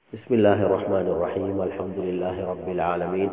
بسم الله الرحمن الرحيم الحمد لله رب العالمين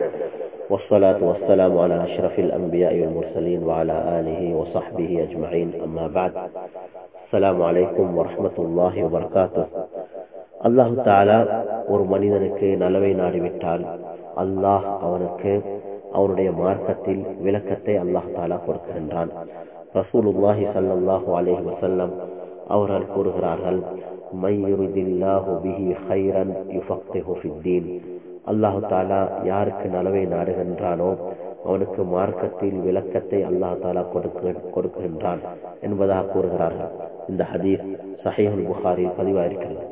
والصلاة والسلام على أشرف الأنبياء والمرسلين وعلى آله وصحبه أجمعين أما بعد السلام عليكم ورحمة الله وبركاته அல்லாஹு தஆலா ஒரு மனிதனுக்கு நலவை நாடிவிட்டால் அல்லாஹ் அவனுக்கு அவனுடைய மார்க்கத்தில் விளக்கத்தை அல்லாஹ் தஆலா கொடுக்கின்றான். ரசூலுல்லாஹி ஸல்லல்லாஹு அலைஹி வஸல்லம் அவர்கள் கூறுகிறார்கள், மை யுரிதில்லாஹு பிஹி கைரன் யுஃபக்கிஹு ஃபித்தீன். அல்லாஹ் தஆலா யாருக்கு நலவை நாடுகின்றானோ அவனுக்கு மார்க்கத்தில் விளக்கத்தை அல்லாஹ் தஆலா கொடுக்கின்றான் என்பதாக கூறுகிறார்கள். இந்த ஹதீஸ் ஸஹீஹுல் புகாரியில் பதிவாயிருக்கிறது.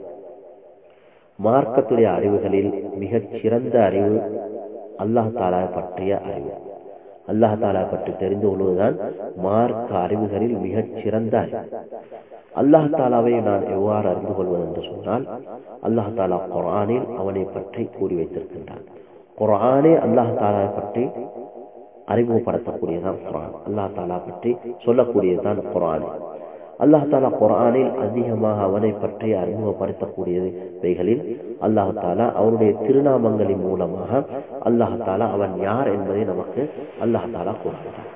மார்க்கத்துடைய அறிவுகளில் மிகச் சிறந்த அறிவு அல்லாஹ் தஆலா பற்றிய அறிவு. அல்லாஹ் தஆலா பற்றி தெரிந்து கொள்வதுதான் மார்க்க அறிவுகளில் மிகச் சிறந்த அறிவு. அல்லாஹ் தஆலாவை நான் எவ்வாறு அறிந்து கொள்வது என்று சொன்னால், அல்லாஹ் தஆலா குர்ஆனில் அவனை பற்றி கூறி வைத்திருக்கின்றான். குர்ஆனே அல்லாஹ் தஆலாவை பற்றி அறிமுகப்படுத்தக்கூடியதான் குர்ஆன். அல்லாஹ் தஆலா பற்றி சொல்லக்கூடியதுதான் குர்ஆன். அல்லாஹ் தஆலா குர்ஆனில் அதிகமாக அவனை பற்றி அறிமுகப்படுத்தக்கூடியவைகளில் அல்லாஹ் தஆலா அவனுடைய திருநாமங்களின் மூலமாக அல்லாஹ் தஆலா அவன் யார் என்பதை நமக்கு அல்லாஹ் தஆலா கூறுகிறான்.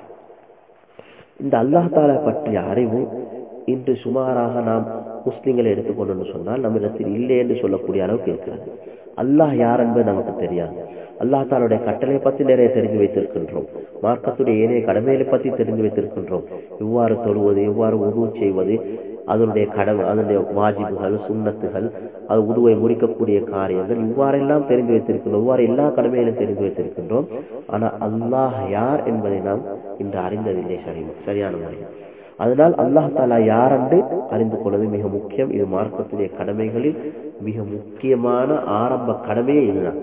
இந்த அல்லாஹ் தஆலா பற்றிய அறிவு இன்று சுமாராக நாம் முஸ்லிம்களை எடுத்துக்கொண்டு சொன்னால் நம்மிடத்தில் இல்லை என்று சொல்லக்கூடிய அளவுக்கு இருக்கிறது. அல்லாஹ் யார் என்பது நமக்கு தெரியாது. அல்லாஹ் தஆலாவுடைய கட்டளை பற்றி நிறைய தெரிந்து வைத்திருக்கின்றோம். மார்க்கத்துடைய ஏனைய கடமைகளை பற்றி தெரிந்து வைத்திருக்கின்றோம். எவ்வாறு தொழுவது, எவ்வாறு உது செய்வது, அதனுடைய கடமை, அதனுடைய வாஜிபுகள், சுன்னத்துகள், அது உதுவை முடிக்கக்கூடிய காரியங்கள், இவ்வாறெல்லாம் தெரிந்து வைத்திருக்கின்றோம். இவ்வாறு எல்லா கடமைகளையும் தெரிந்து வைத்திருக்கின்றோம். ஆனால் அல்லாஹ் யார் என்பதை நாம் இன்று அறிந்ததில்லை சரியான முறையில். அதனால் அல்லாஹ் தஆலா யார் என்று அறிந்து கொள்வது மிக முக்கியம். இது மார்க்கத்துடைய கடமைகளில் மிக முக்கியமான ஆரம்ப கடமையே இதுதான்.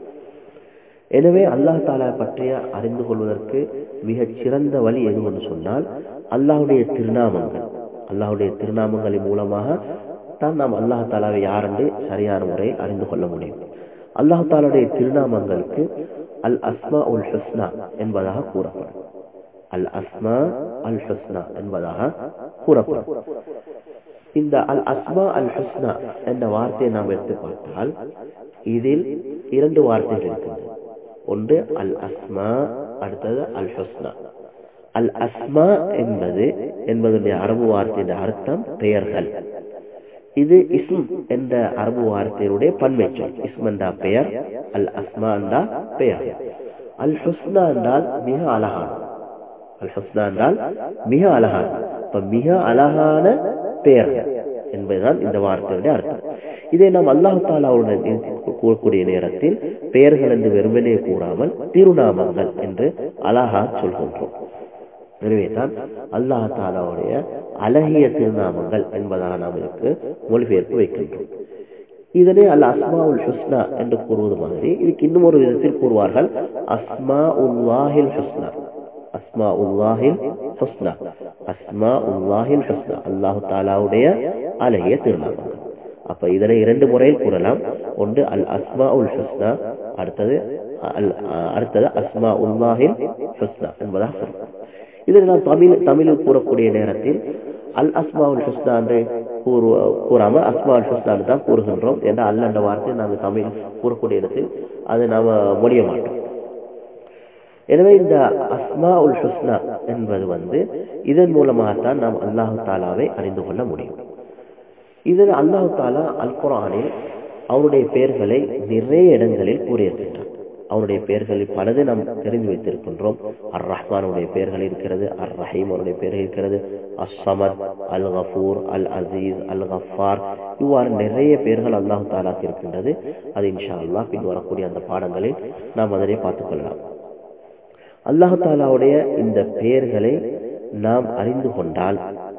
எனவே அல்லாஹ் தஆலா பற்றிய அறிந்து கொள்வதற்கு மிகச் சிறந்த வழி எதுவென்று சொன்னால், அல்லாஹ்வுடைய திருநாமங்கள். அல்லாஹ்வுடைய திருநாமங்களின் மூலமாக தான் நாம் அல்லாஹ் தஆலாவை யார் என்று சரியான முறையில் அறிந்து கொள்ள முடியும். அல்லாஹ் தஆலாவுடைய திருநாமங்களுக்கு அல் அஸ்மா உல் ஹுஸ்னா என்பதாக கூறப்படும். அல் அஸ்மா அல் ஹுஸ்னா என்பதாக கூறப்படும். இந்த அல் அஸ்மா அல் ஹுஸ்னா என்ற வார்த்தையை நாம் எடுத்து பார்த்தால் இதில் இரண்டு வார்த்தைகள் இருக்கின்றன. ஒன்று அல் அஸ்மா, அடுத்தது அல் ஹுஸ்னா. அல் அஸ்மா என்பதுடைய அரபு வார்த்தையின் அர்த்தம் பெயர்கள். இது இஸ்ம் என்ற அரபு வார்த்தையுடைய பன்மை சொல். இஸ்ம் என்ற பெயர், அல் அஸ்மா என்ற பெயர். அல் ஹுஸ்னா என்றால் மிக அழகான. அல் ஹுஸ்னா என்றால் மிக அழகான. மிக அழகான பெயர்கள் என்பதுதான் இந்த வார்த்தையுடைய அர்த்தம். இதை நாம் அல்லாஹ் தஆலாவுடன் கூறக்கூடிய நேரத்தில் பெயர்கள் என்று வெறுமனே கூறாமல் திருநாமங்கள் என்று அழகா சொல்கின்றோம். எனவே தான் அல்லாஹ் தஆலாவுடைய அழகிய திருநாமங்கள் என்பதாக நாம் இதற்கு மொழிபெயர்ப்பு வைக்கின்றோம். இதனை அல் அஸ்மாஉல் ஹுஸ்னா என்று கூறுவது மாதிரி இதுக்கு இன்னும் ஒரு விதத்தில் கூறுவார்கள், அஸ்மாஉல்லாஹில் ஹுஸ்னா. அஸ்மாஉல்லாஹில் ஹுஸ்னா, அஸ்மாஉல்லாஹில் ஹுஸ்னா, அல்லாஹ் தஆலாவுடைய அழகிய திருநாமங்கள். அப்ப இதனை இரண்டு முறையில் கூறலாம். ஒன்று அல் அஸ்மாஉல் ஹுஸ்னா, அடுத்தது அஸ்மாஉல்லாஹில் ஹுஸ்னா என்பதாக. இதில் நாம் தமிழில் கூறக்கூடிய நேரத்தில் அல் அஸ்மாஉல் ஹுஸ்னா என்று கூறாமல் அஸ்மாஉல் ஹுஸ்னா தான் கூறுகின்றோம். என்ற அல் என்ற வார்த்தை நாங்கள் தமிழ் கூறக்கூடிய இடத்தில் அதை நாம் மொழிய மாட்டோம். எனவே இந்த அஸ்மாஉல் ஹுஸ்னா என்பது இதன் மூலமாகத்தான் நாம் அல்லாஹ் தஆலாவை அறிந்து கொள்ள முடியும். இதில் அல்லாஹ் தஆலா அல் குர்ஆனில் அவருடைய பெயர்களை நிறைய இடங்களில் கூறியிருக்கின்றார். அவருடைய பெயர்களில் பலது நாம் தெரிந்து வைத்திருக்கின்றோம். அர் ரஹ்மானுடைய பெயர்கள் இருக்கிறது, அர் ரஹீம் அவருடைய பெயர்கள் இருக்கிறது, அஸ் ஸமத், அல் கஃபூர், அல் அசீஸ், அல் கஃபார், இவ்வாறு நிறைய பெயர்கள் அல்லாஹ் தஆலாக்கு இருக்கின்றது. அது இன்ஷா அல்லாஹ் பின் வரக்கூடிய அந்த பாடங்களில் நாம் அதனை பார்த்துக் கொள்ளலாம். அல்லாஹ் தஆலாவுடைய இந்த பெயர்களை நாம் அறிந்து கொண்டால்,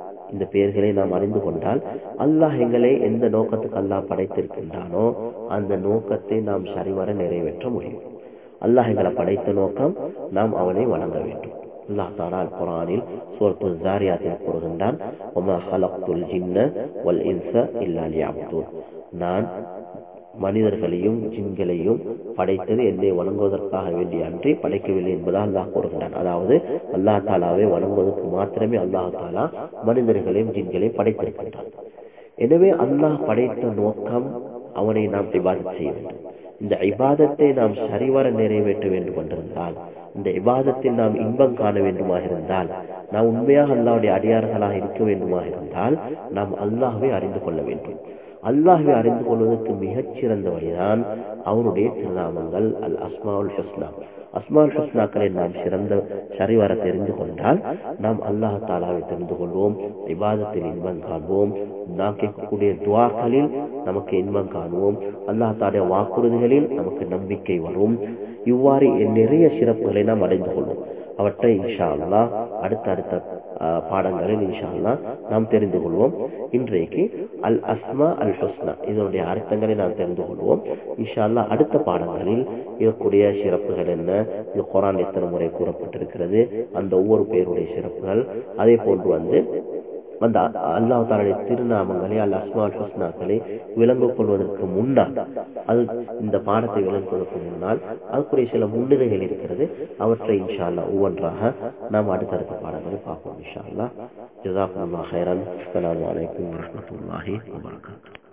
அல்லாஹ் எங்களை எந்த நோக்கத்துக்கு அல்லாஹ் படைத்திருக்கின்றானோ அந்த நோக்கத்தை நாம் சரிவர நிறைவேற்ற முடியும். அல்லாஹ் எங்களை படைத்த நோக்கம் நாம் அவனை வணங்க வேண்டும். அல்லாஹ் தஆலா குர்ஆனில் சூரத்துல் ஸாரியாத்தில் கூறுகின்றான், வமா ஹலக்துல் ஜின்ன வல் இன்ஸ இல்லா லியஅபுதூன். நான் மனிதர்களையும் ஜின்களையும் படைத்தது என்னை வணங்குவதற்காக வேண்டிய அன்றி படைக்கவில்லை என்பதாக அல்லாஹ் கூறுகின்றான். அதாவது அல்லாஹ் தஆலாவை வணங்குவதற்கு மாத்திரமே அல்லாஹ் தஆலா மனிதர்களையும் ஜின்களையும் படைத்திருக்கின்றான். எனவே அல்லாஹ் படைத்த நோக்கம் அவனை நாம் இபாதத் செய்ய வேண்டும். இந்த இபாதத்தை நாம் சரிவர நிறைவேற்ற வேண்டும் என்றிருந்தால், இந்த இபாதத்தில் நாம் இன்பம் காண வேண்டுமாக இருந்தால், நாம் உண்மையாக அல்லாஹ்வுடைய அடியார்களாக இருக்க வேண்டுமாக இருந்தால், நாம் அல்லாஹ்வை அறிந்து கொள்ள வேண்டும். அல்லாஹ்வை அறிந்து கொள்வதற்கு மிகச்சிறந்த வழிதான் அவனுடைய திருநாமங்கள் அல் அஸ்மாவுல் ஹுஸ்னா. அஸ்மாவுல் ஹுஸ்னாக்களை நாம் சரிவர தெரிந்து கொண்டால் நாம் அல்லாஹ் தஆலாவை தெரிந்து கொள்வோம், இபாதத்தில் இன்பம் காண்போம், நாம் கேட்கக்கூடிய துஆக்களில் நமக்கு இன்பம் காணுவோம், அல்லாஹ் தஆலாவுடைய வாக்குறுதிகளில் நமக்கு நம்பிக்கை வரும். இவ்வாறு நிறைய சிறப்புகளை நாம் அடைந்து கொள்வோம். அவற்றை இன்ஷா அல்லாஹ் அடுத்த பாடங்களில் இன்ஷா அல்லாஹ் நாம் தெரிந்து கொள்வோம். இன்றைக்கு அல் அஸ்மா அல் ஹுஸ்னா இதனுடைய அர்த்தங்களை நாம் தெரிந்து கொள்வோம். இன்ஷா அல்லாஹ் அடுத்த பாடங்களில் இருக்கக்கூடிய சிறப்புகள் என்ன, இது குர்ஆன் எத்தனை முறை கூறப்பட்டிருக்கிறது, அந்த ஒவ்வொரு பேருடைய சிறப்புகள், அதே போன்று அந்த அல்லாஹ் தஆலாவுடைய திருநாமங்களை அல் அஸ்மாவுல் ஹுஸ்னாக்களை விளங்கிக் கொள்வதற்கு முன்னால், அது இந்த பாடத்தை விளங்குவதற்கு முன்னால் அதுக்குரிய சில முன்னுரைகள் இருக்கிறது. அவற்றை இன்ஷா அல்லாஹ் ஒவ்வொன்றாக நாம் அடுத்தடுத்த பாடங்களை பார்ப்போம் இன்ஷா அல்லாஹ். ஜஸாக்குமுல்லாஹ் ஹைரன். அஸ்ஸலாமு அலைக்கும் வரஹ்மத்துல்லாஹி வபரகாத்துஹு.